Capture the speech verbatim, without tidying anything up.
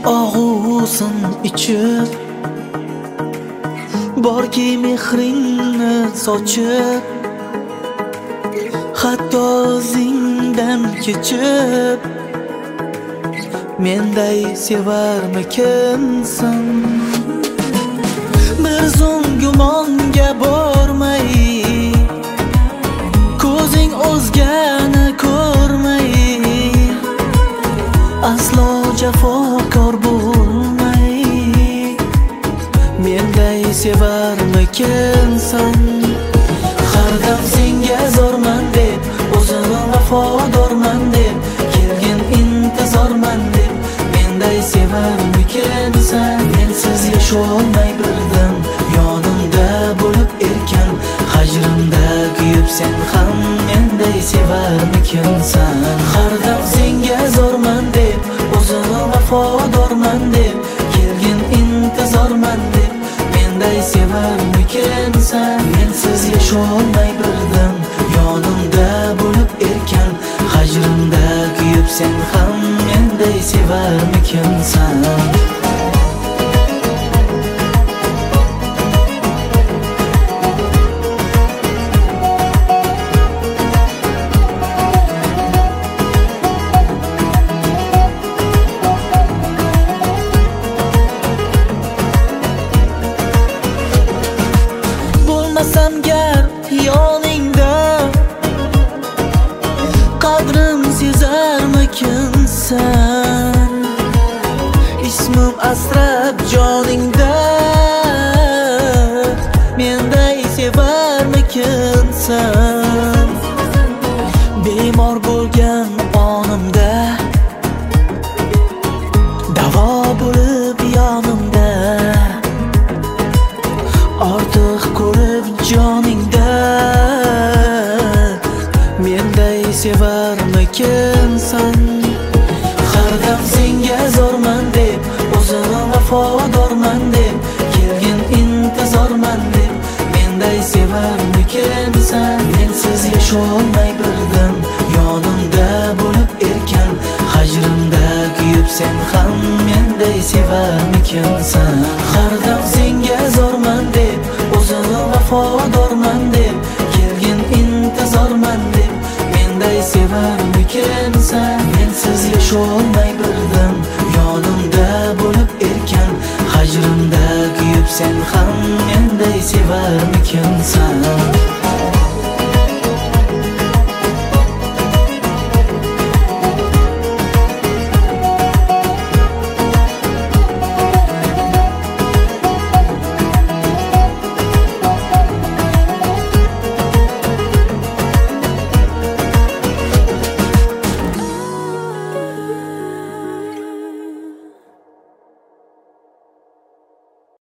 og'usin ichib, borki mehringni sochib, hatto o'zingdan kechib, menday sevarmikinsan? Bir zum gumonga bormay, ko'zing o'zgani ko'rmay, aslo jafokor bo'lmay, menday sevarmikinsan? Har dam senga zorman deb, o'zini vafodorman deb, kelgin intizorman deb, menday sevarmikinsan? Mensiz yasholmay birdim, yonimda bo'lib erkan, hajrimda kuyib sen ham menday sevarmikinsan? Har dam senga zorman deb, o'zini vafodorman deb, kelgin intizorman deb, menday sevarmikinsan? Mensiz yasholmay birdim, yonimda bo'lib erkan, hajrimda kuyib sen ham menday sevarmikinsan? Bo'lmasam gar yoningda, qadrim sezarmikinsan? Ismim asrab joningda, menday sevarmikinsan? Bemor bo'lgan onimda, davo bo'lib yonimda, ortiq ko'rib joningda, menday sevarmikinsan? Har dam senga zorman deb, o'zini vafodorman deb, kelgin intizorman deb, menday sevarmikinsan? Mensiz yasholmay birdim, yonimda bo'lib erkan, hajrimda kuyib sen ham menday sevarmikinsan? Har dam senga zorman deb, o'zini vafodorman deb, kelgin intizorman deb, menday sevarmikinsan? Mensiz yasholmay birdim, yonimda bo'lib erkan, hajrimda kuyib sen ham menday sevarmikinsan?